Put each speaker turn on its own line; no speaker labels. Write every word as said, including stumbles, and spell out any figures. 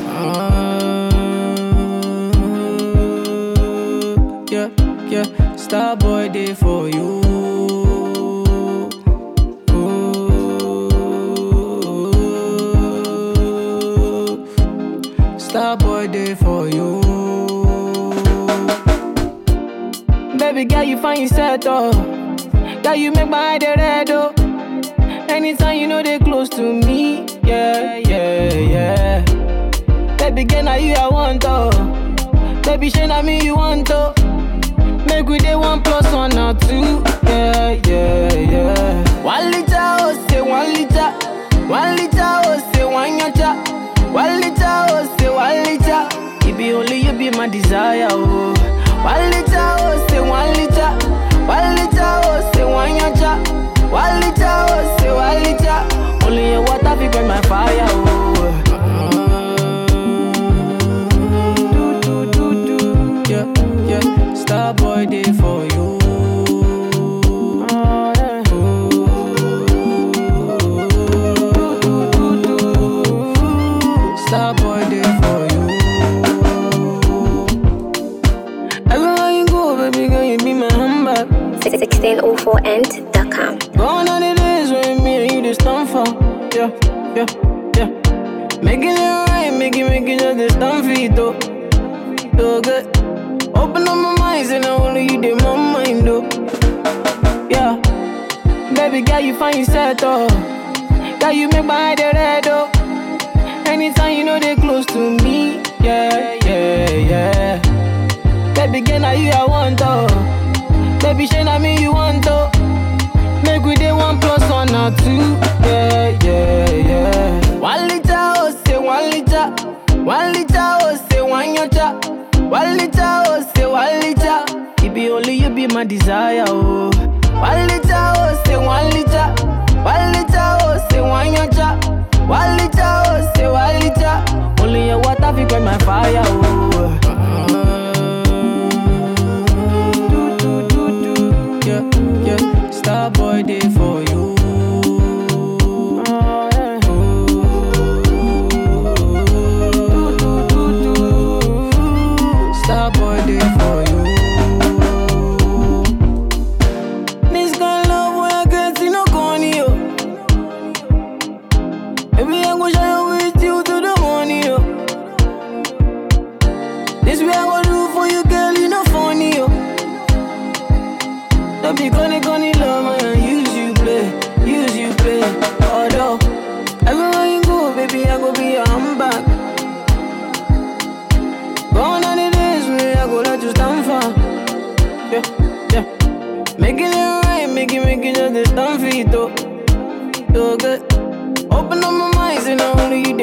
Yeah, yeah, star boy day for you. Star boy day for you. Baby girl, you find yourself oh. Girl, you make my eye red oh. Anytime you know they close to me, yeah, yeah, yeah. Baby girl, now you I want oh. Baby, shey na me you want oh. Make we dey one plus one or two, yeah, yeah, yeah. One liter oh, say one liter. One liter oh, say one yacha. One liter oh, say one liter. It be only you be my desire oh. One liter oh, say one liter. One liter oh, say one yacha. One liter oh, say one liter. Only your water fi burn my fire oh. Do do do do, yeah yeah. Star boy day for you. Star boy day for you. Everywhere you go, baby girl, you be my handbag.
sixteen oh four end dot com.
Gone are the days when me and you just stand for. Yeah, yeah, yeah. Making it right, make it, make it just this stand for it, though. So good. Open up my mind, and only you did my mind, though. Yeah. Baby girl, you find yourself, though. Girl, you make my eye red, though. Anytime you know they close to me, yeah, yeah, yeah. Baby girl, now you I want, oh. Baby, shey na me you want, oh. Make we dey one plus one or two, yeah, yeah, yeah. One liter, oh, say one liter. One liter, oh, say one yacha. One liter, oh, say one liter. It be only you be my desire, oh. One liter, oh, say one liter. One liter, oh, say one yacha. One liter, oh, say one liter. Only your water fi burn my fire, oh. Do do do do, yeah yeah. Star boy day for you. Do do do do, star boy day for you. This kind of love when I get see no corny yo. Baby, I'm gonna shine with you to the morning, yo. This way I'm gonna do for you, girl, you know funny, yo. Don't be gonna, gonna love, man, use you play, use you play. Although, everywhere you go, baby, I go be your handbag. Gone are the days when I go let you stand for. Yeah, yeah. Making it right, make it, make it just this stand for it, though. So good. Open up my mind, and only you